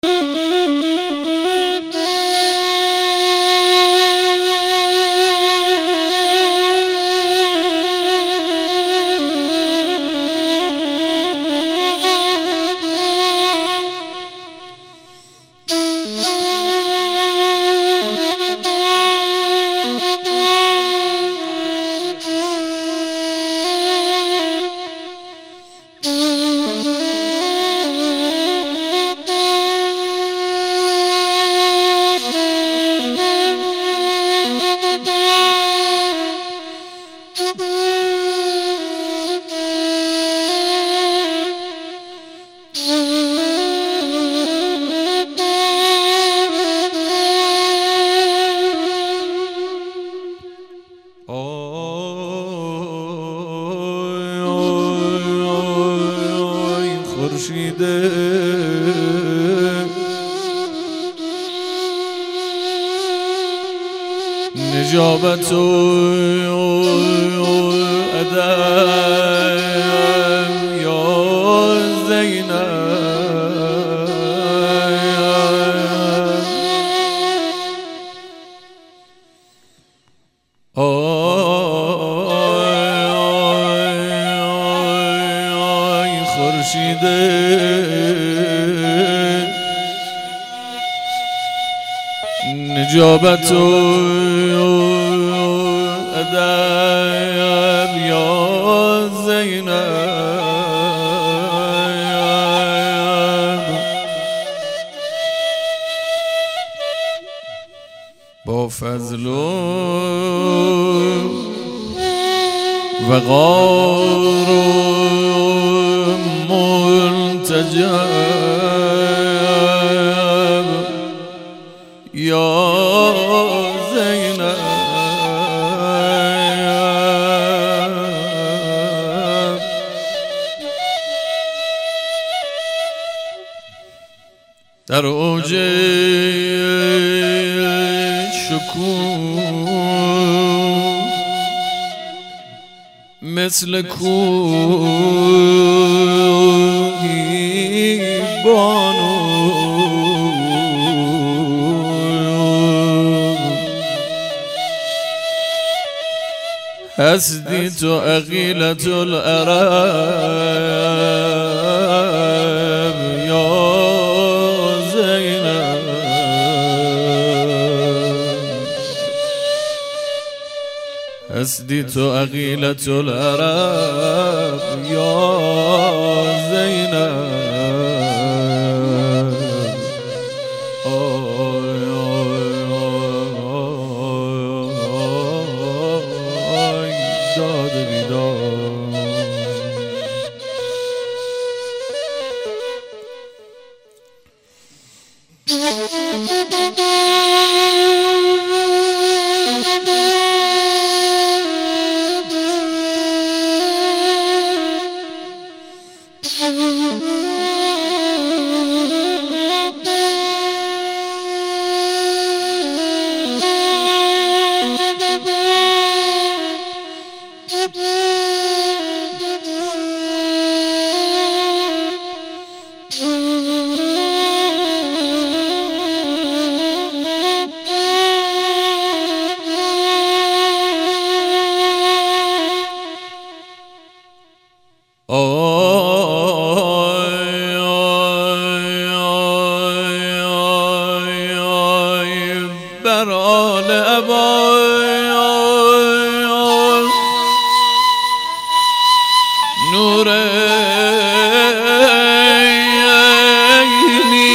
خورشیده نجابت و ادب یا زینب خورشیده نجابت و ادب یا زینب با فضل و وقار و ملتجب یا زینب در اوج شکوه مثل کوهی بانو هستی تو عقیلة العرب یا زینب هستی تو عقیلة العرب یا زینب برال ابای نور عینی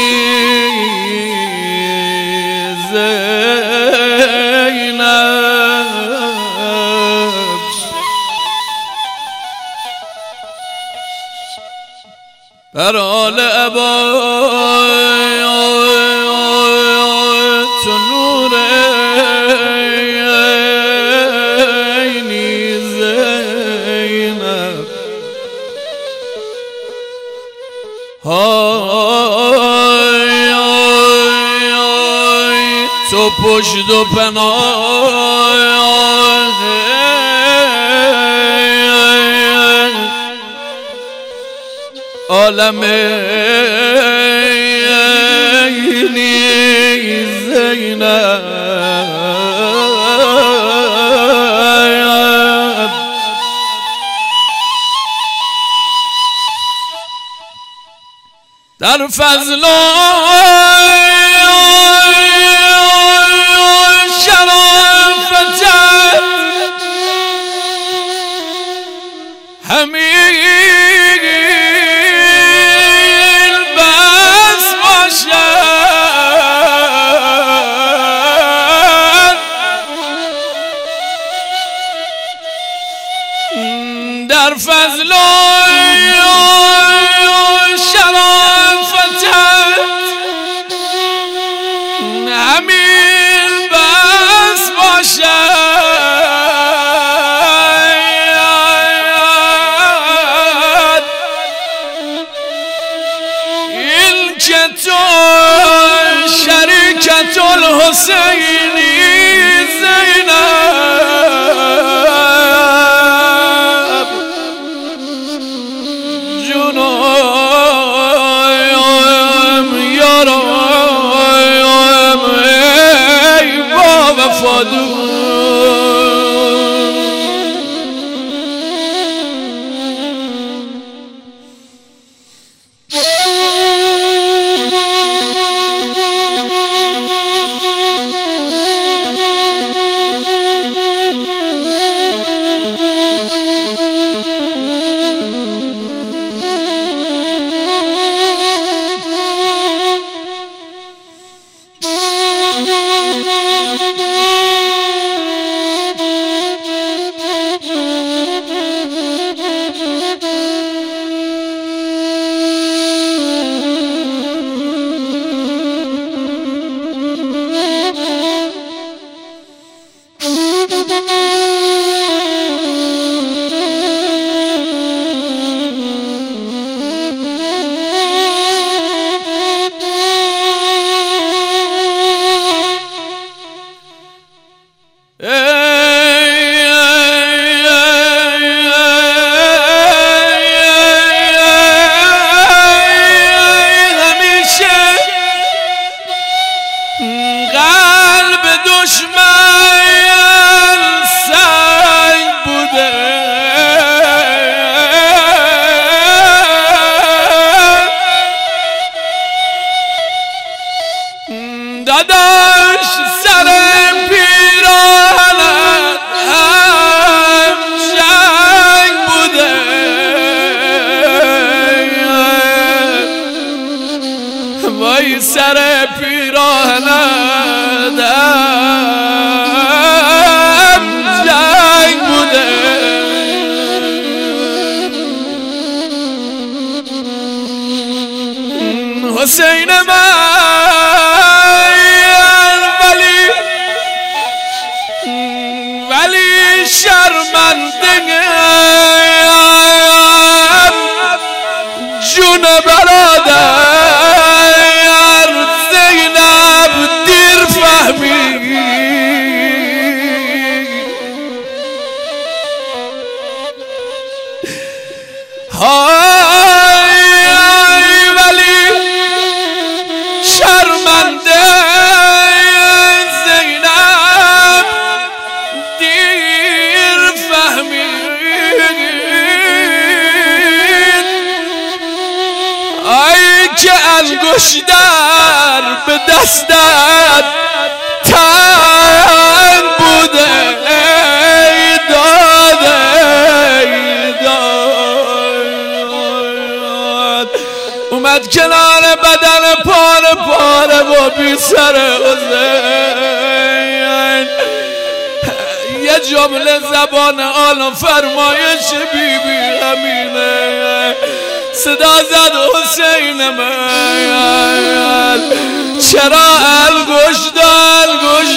زینب برال ابای تو نور عینی زینب های تو پشت و پناه عالم در فضل شرافتت همین بس باشد در فضل همین بس باشد این که تو شریکت الحسینی زینب جونم یارم ای با وفادون داداش سر پیرانت هم جنگ بوده وای سر پیرانت هم جنگ بوده حسین من ولی شرمنده جون برادر زینب دیر فهمی ولی شرمنده که انگشتر به دستت تنگ بوده ای داد اومد کنار بدن پاره پاره و بی سر حسین یه جمله زبان آن فرمایش بی بی همینه صدا زد حسین من چرا الگوش